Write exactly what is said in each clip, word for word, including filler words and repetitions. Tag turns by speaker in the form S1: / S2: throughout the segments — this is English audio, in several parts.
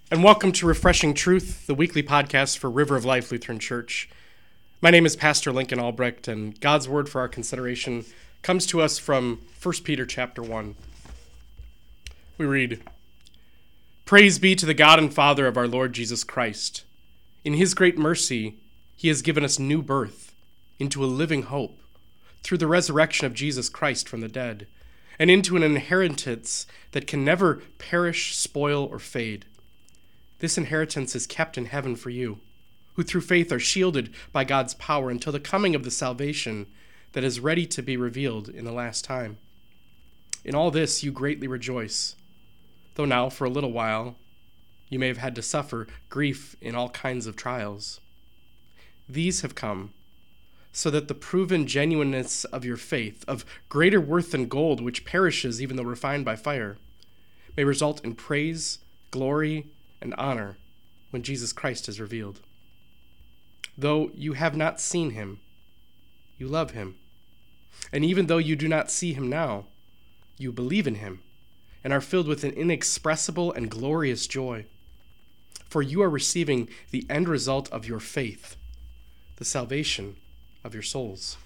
S1: And welcome to Refreshing Truth, the weekly podcast for River of Life Lutheran Church. My name is Pastor Lincoln Albrecht, and God's word for our consideration comes to us from First Peter chapter one. We read, "Praise be to the God and Father of our Lord Jesus Christ. In his great mercy, he has given us new birth into a living hope through the resurrection of Jesus Christ from the dead, and into an inheritance that can never perish, spoil, or fade. This inheritance is kept in heaven for you, who through faith are shielded by God's power until the coming of the salvation that is ready to be revealed in the last time. In all this you greatly rejoice, though now for a little while you may have had to suffer grief in all kinds of trials. These have come so that the proven genuineness of your faith, of greater worth than gold which perishes even though refined by fire, may result in praise, glory, and honor when Jesus Christ is revealed. Though you have not seen him, you love him. And even though you do not see him now, you believe in him and are filled with an inexpressible and glorious joy. For you are receiving the end result of your faith, the salvation of your souls."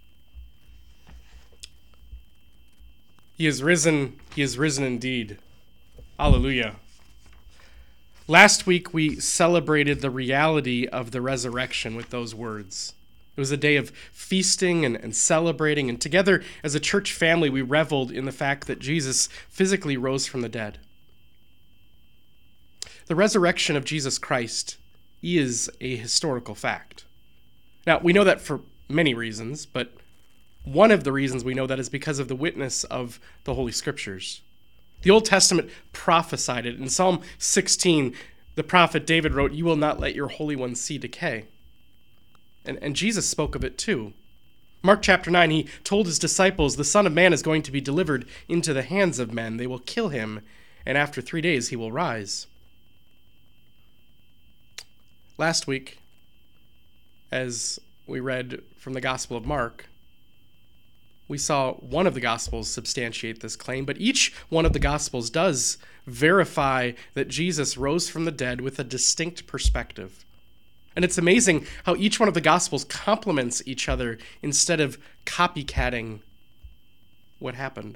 S1: He is risen, he is risen indeed. Alleluia. Last week, we celebrated the reality of the resurrection with those words. It was a day of feasting and, and celebrating, and together as a church family, we reveled in the fact that Jesus physically rose from the dead. The resurrection of Jesus Christ is a historical fact. Now, we know that for many reasons, but one of the reasons we know that is because of the witness of the Holy Scriptures. The Old Testament prophesied it. In Psalm sixteen, the prophet David wrote, "You will not let your Holy One see decay." And, and Jesus spoke of it too. Mark chapter nine, he told his disciples, "The Son of Man is going to be delivered into the hands of men. They will kill him, and after three days he will rise." Last week, as we read from the Gospel of Mark, we saw one of the Gospels substantiate this claim, but each one of the Gospels does verify that Jesus rose from the dead with a distinct perspective. And it's amazing how each one of the Gospels complements each other instead of copycatting what happened.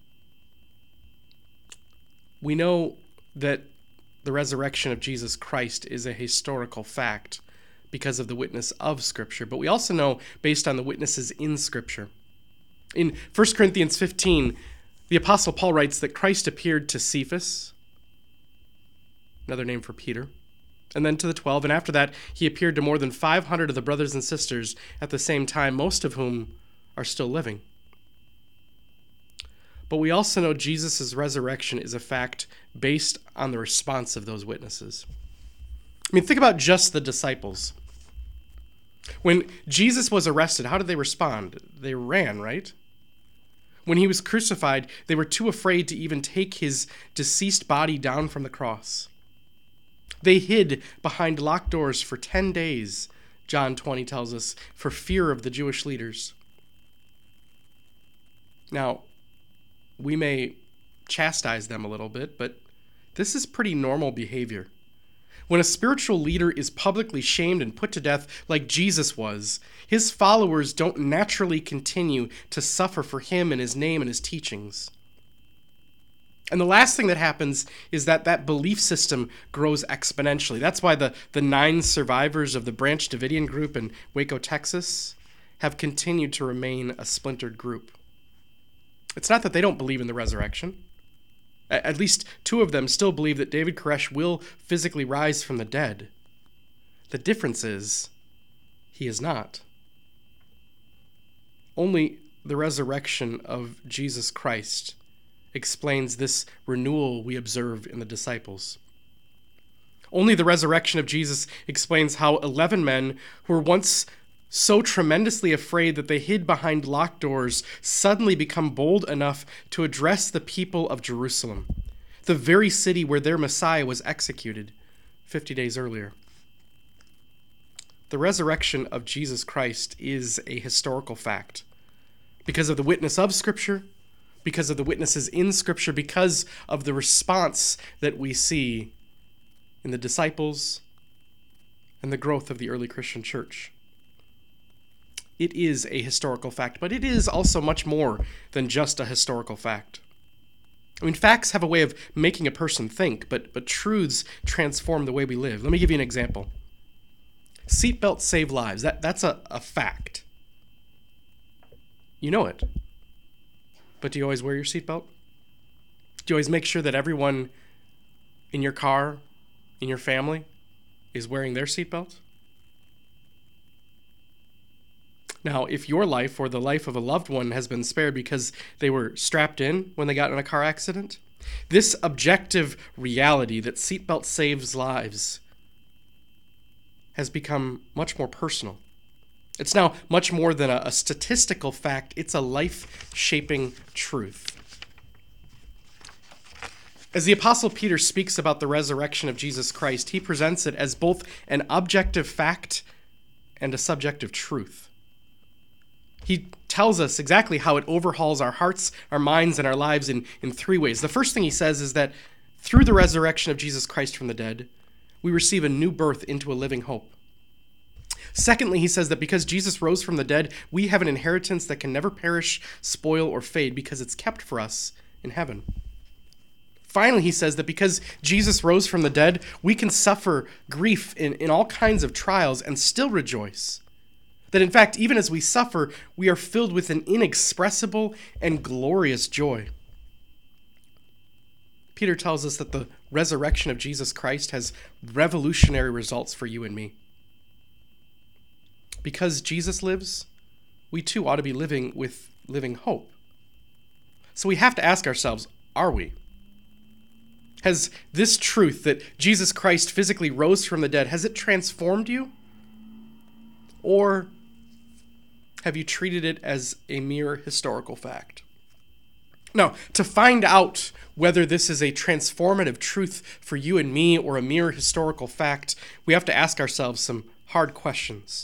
S1: We know that the resurrection of Jesus Christ is a historical fact because of the witness of Scripture, but we also know based on the witnesses in Scripture. In First Corinthians fifteen, the Apostle Paul writes that Christ appeared to Cephas, another name for Peter, and then to the twelve, and after that he appeared to more than five hundred of the brothers and sisters at the same time, most of whom are still living. But we also know Jesus' resurrection is a fact based on the response of those witnesses. I mean, think about just the disciples. When Jesus was arrested, how did they respond? They ran, right? When he was crucified, they were too afraid to even take his deceased body down from the cross. They hid behind locked doors for ten days, John twenty tells us, for fear of the Jewish leaders. Now, we may chastise them a little bit, but this is pretty normal behavior. When a spiritual leader is publicly shamed and put to death like Jesus was, his followers don't naturally continue to suffer for him and his name and his teachings. And the last thing that happens is that that belief system grows exponentially. That's why the, the nine survivors of the Branch Davidian group in Waco, Texas, have continued to remain a splintered group. It's not that they don't believe in the resurrection. At least two of them still believe that David Koresh will physically rise from the dead. The difference is, he is not. Only the resurrection of Jesus Christ explains this renewal we observe in the disciples. Only the resurrection of Jesus explains how eleven men who were once so tremendously afraid that they hid behind locked doors suddenly become bold enough to address the people of Jerusalem, the very city where their Messiah was executed fifty days earlier. The resurrection of Jesus Christ is a historical fact because of the witness of Scripture, because of the witnesses in Scripture, because of the response that we see in the disciples and the growth of the early Christian church. It is a historical fact, but it is also much more than just a historical fact. I mean, facts have a way of making a person think, but, but truths transform the way we live. Let me give you an example. Seatbelts save lives. That, that's a, a fact. You know it. But do you always wear your seatbelt? Do you always make sure that everyone in your car, in your family, is wearing their seatbelt? Now, if your life or the life of a loved one has been spared because they were strapped in when they got in a car accident, this objective reality that seatbelt saves lives has become much more personal. It's now much more than a, a statistical fact. It's a life-shaping truth. As the Apostle Peter speaks about the resurrection of Jesus Christ, he presents it as both an objective fact and a subjective truth. He tells us exactly how it overhauls our hearts, our minds, and our lives in, in three ways. The first thing he says is that through the resurrection of Jesus Christ from the dead, we receive a new birth into a living hope. Secondly, he says that because Jesus rose from the dead, we have an inheritance that can never perish, spoil, or fade because it's kept for us in heaven. Finally, he says that because Jesus rose from the dead, we can suffer grief in, in all kinds of trials and still rejoice. That in fact, even as we suffer, we are filled with an inexpressible and glorious joy. Peter tells us that the resurrection of Jesus Christ has revolutionary results for you and me. Because Jesus lives, we too ought to be living with living hope. So we have to ask ourselves, are we? Has this truth that Jesus Christ physically rose from the dead, has it transformed you? Or have you treated it as a mere historical fact? Now, to find out whether this is a transformative truth for you and me or a mere historical fact, we have to ask ourselves some hard questions.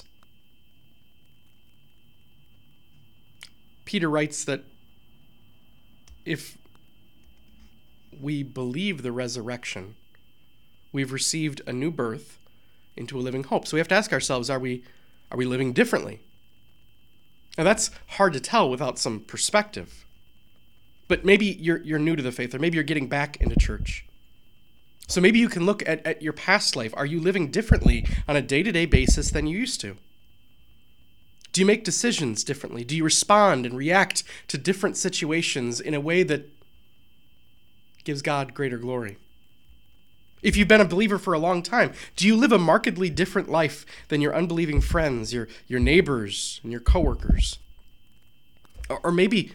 S1: Peter writes that if we believe the resurrection, we've received a new birth into a living hope. So we have to ask ourselves, are we are we living differently? Now that's hard to tell without some perspective. But maybe you're you're new to the faith, or maybe you're getting back into church. So maybe you can look at, at your past life. Are you living differently on a day-to-day basis than you used to? Do you make decisions differently? Do you respond and react to different situations in a way that gives God greater glory? If you've been a believer for a long time, do you live a markedly different life than your unbelieving friends, your, your neighbors, and your coworkers? Or, or maybe,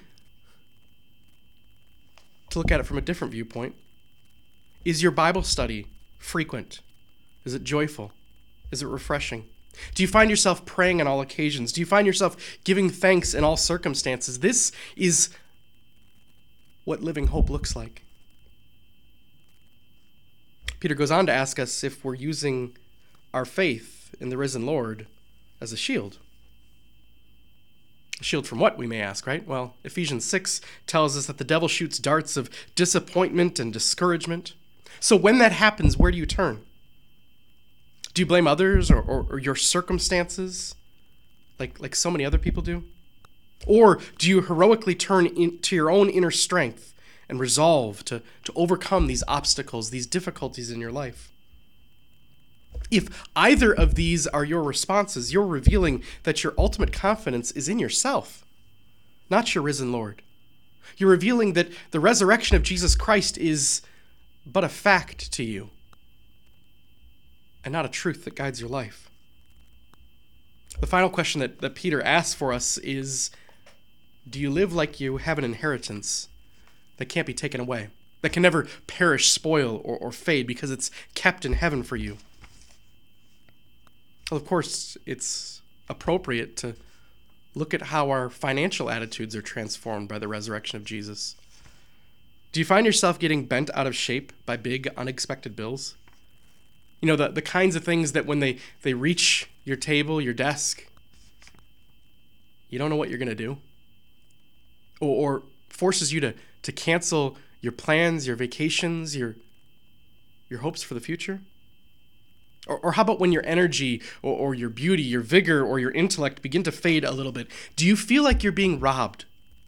S1: to look at it from a different viewpoint, is your Bible study frequent? Is it joyful? Is it refreshing? Do you find yourself praying on all occasions? Do you find yourself giving thanks in all circumstances? This is what living hope looks like. Peter goes on to ask us if we're using our faith in the risen Lord as a shield. A shield from what, we may ask, right? Well, Ephesians six tells us that the devil shoots darts of disappointment and discouragement. So when that happens, where do you turn? Do you blame others or, or, or your circumstances like, like so many other people do? Or do you heroically turn into your own inner strength and resolve to, to overcome these obstacles, these difficulties in your life? If either of these are your responses, you're revealing that your ultimate confidence is in yourself, not your risen Lord. You're revealing that the resurrection of Jesus Christ is but a fact to you, and not a truth that guides your life. The final question that, that Peter asks for us is, do you live like you have an inheritance that can't be taken away, that can never perish, spoil, or, or fade because it's kept in heaven for you? Well, of course, it's appropriate to look at how our financial attitudes are transformed by the resurrection of Jesus. Do you find yourself getting bent out of shape by big, unexpected bills? You know, the, the kinds of things that when they, they reach your table, your desk, you don't know what you're going to do. Or, or forces you to, to cancel your plans, your vacations, your, your hopes for the future. Or, or how about when your energy or, or your beauty, your vigor, or your intellect begin to fade a little bit? Do you feel like you're being robbed?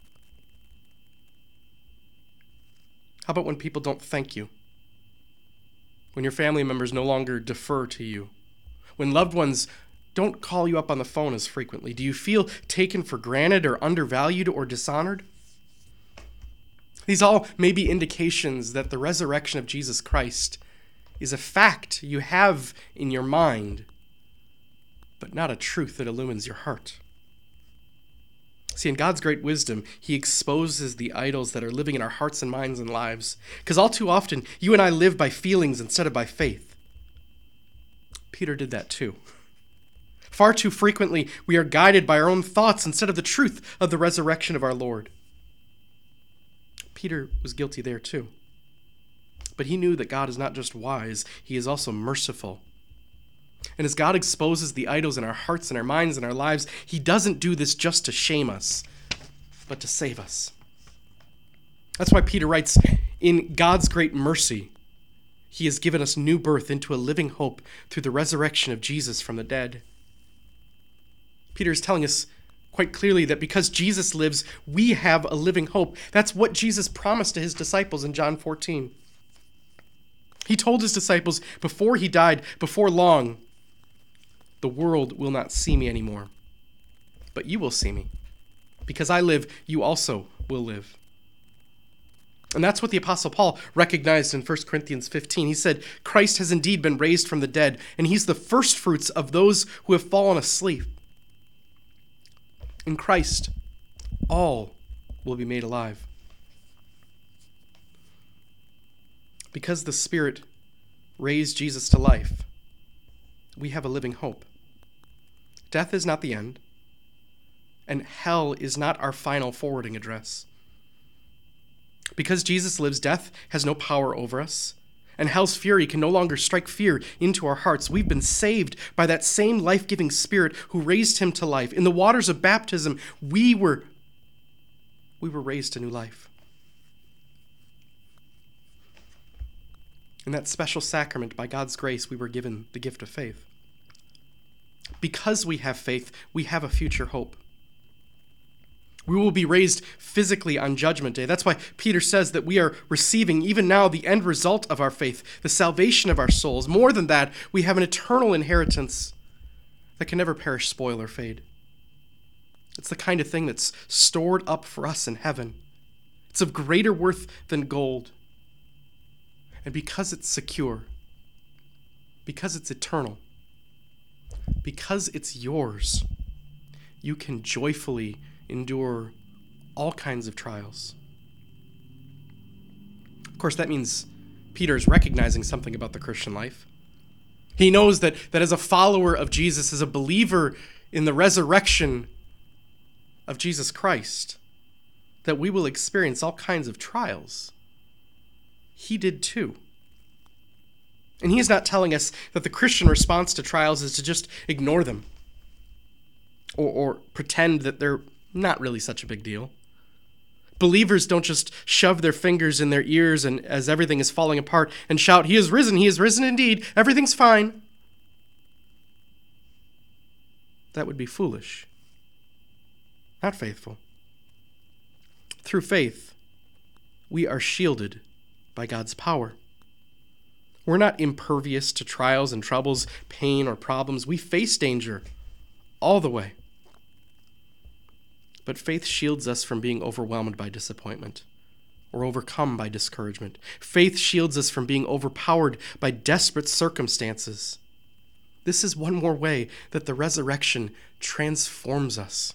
S1: How about when people don't thank you? When your family members no longer defer to you? When loved ones don't call you up on the phone as frequently? Do you feel taken for granted or undervalued or dishonored? These all may be indications that the resurrection of Jesus Christ is a fact you have in your mind, but not a truth that illumines your heart. See, in God's great wisdom, he exposes the idols that are living in our hearts and minds and lives. Because all too often, you and I live by feelings instead of by faith. Peter did that too. Far too frequently, we are guided by our own thoughts instead of the truth of the resurrection of our Lord. Peter was guilty there too. But he knew that God is not just wise, he is also merciful. And as God exposes the idols in our hearts and our minds and our lives, he doesn't do this just to shame us, but to save us. That's why Peter writes, in God's great mercy, he has given us new birth into a living hope through the resurrection of Jesus from the dead. Peter is telling us quite clearly that because Jesus lives, we have a living hope. That's what Jesus promised to his disciples in John fourteen. He told his disciples before he died, before long, the world will not see me anymore, but you will see me. Because I live, you also will live. And that's what the Apostle Paul recognized in First Corinthians fifteen. He said, Christ has indeed been raised from the dead, and he's the first fruits of those who have fallen asleep. In Christ, all will be made alive. Because the Spirit raised Jesus to life, we have a living hope. Death is not the end, and hell is not our final forwarding address. Because Jesus lives, death has no power over us, and hell's fury can no longer strike fear into our hearts. We've been saved by that same life-giving Spirit who raised him to life. In the waters of baptism, we were, we were raised to new life. In that special sacrament, by God's grace, we were given the gift of faith. Because we have faith, we have a future hope. We will be raised physically on Judgment Day. That's why Peter says that we are receiving, even now, the end result of our faith, the salvation of our souls. More than that, we have an eternal inheritance that can never perish, spoil, or fade. It's the kind of thing that's stored up for us in heaven. It's of greater worth than gold. And because it's secure, because it's eternal, because it's yours, you can joyfully endure all kinds of trials. Of course, that means Peter is recognizing something about the Christian life. He knows that, that as a follower of Jesus, as a believer in the resurrection of Jesus Christ, that we will experience all kinds of trials. He did too. And he is not telling us that the Christian response to trials is to just ignore them or, or pretend that they're not really such a big deal. Believers don't just shove their fingers in their ears and as everything is falling apart and shout, "He is risen, he is risen indeed, everything's fine." That would be foolish, not faithful. Through faith, we are shielded by God's power. We're not impervious to trials and troubles, pain, or problems. We face danger all the way. But faith shields us from being overwhelmed by disappointment or overcome by discouragement. Faith shields us from being overpowered by desperate circumstances. This is one more way that the resurrection transforms us.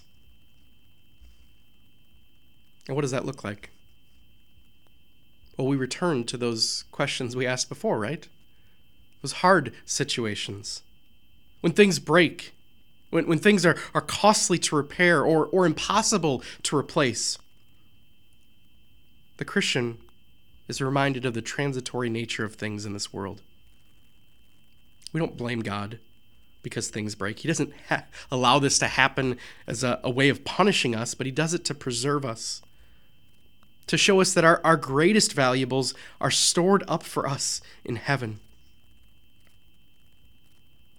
S1: And what does that look like? Well, we return to those questions we asked before, right? Those hard situations. When things break, when, when things are, are costly to repair or, or impossible to replace. The Christian is reminded of the transitory nature of things in this world. We don't blame God because things break. He doesn't ha- allow this to happen as a, a way of punishing us, but he does it to preserve us, to show us that our, our greatest valuables are stored up for us in heaven.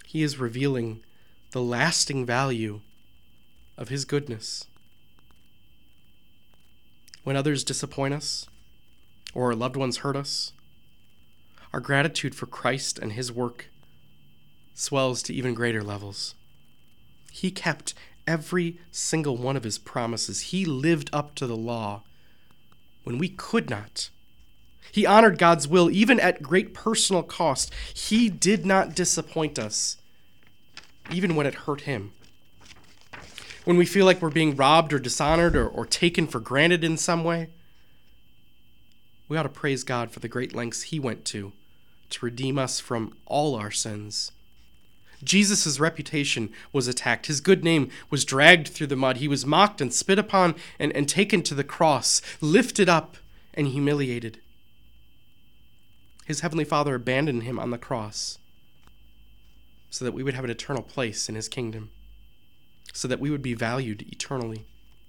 S1: He is revealing the lasting value of his goodness. When others disappoint us, or our loved ones hurt us, our gratitude for Christ and his work swells to even greater levels. He kept every single one of his promises. He lived up to the law when we could not. He honored God's will even at great personal cost. He did not disappoint us, even when it hurt him. When we feel like we're being robbed or dishonored or, or taken for granted in some way, we ought to praise God for the great lengths he went to to redeem us from all our sins. Jesus' reputation was attacked. His good name was dragged through the mud. He was mocked and spit upon and, and taken to the cross, lifted up and humiliated. His heavenly Father abandoned him on the cross so that we would have an eternal place in his kingdom, so that we would be valued eternally.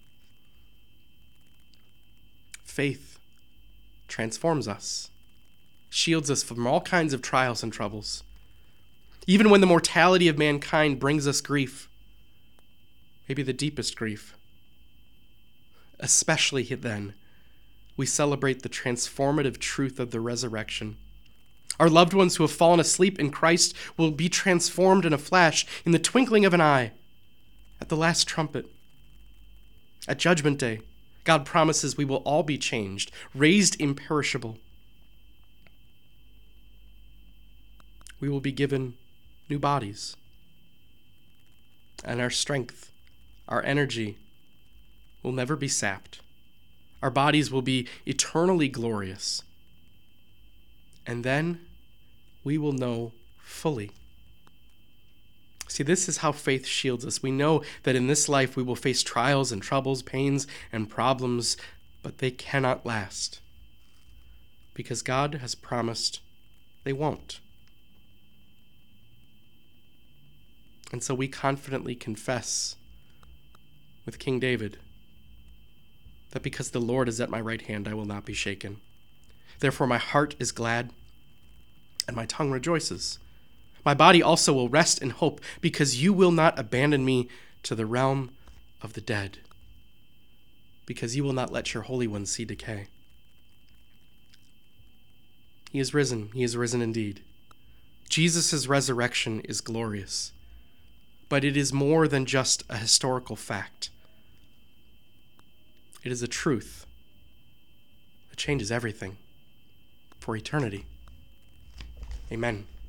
S1: Faith transforms us, shields us from all kinds of trials and troubles. Even when the mortality of mankind brings us grief, maybe the deepest grief, especially then, we celebrate the transformative truth of the resurrection. Our loved ones who have fallen asleep in Christ will be transformed in a flash, in the twinkling of an eye, at the last trumpet. At Judgment Day, God promises we will all be changed, raised imperishable. We will be given new bodies. And our strength, our energy will never be sapped. Our bodies will be eternally glorious. And then we will know fully. See, this is how faith shields us. We know that in this life we will face trials and troubles, pains and problems, but they cannot last, because God has promised they won't. And so we confidently confess with King David that because the Lord is at my right hand, I will not be shaken. Therefore my heart is glad and my tongue rejoices. My body also will rest in hope, because you will not abandon me to the realm of the dead, because you will not let your Holy One see decay. He is risen. He is risen indeed. Jesus' resurrection is glorious, but it is more than just a historical fact. It is a truth that changes everything for eternity. Amen.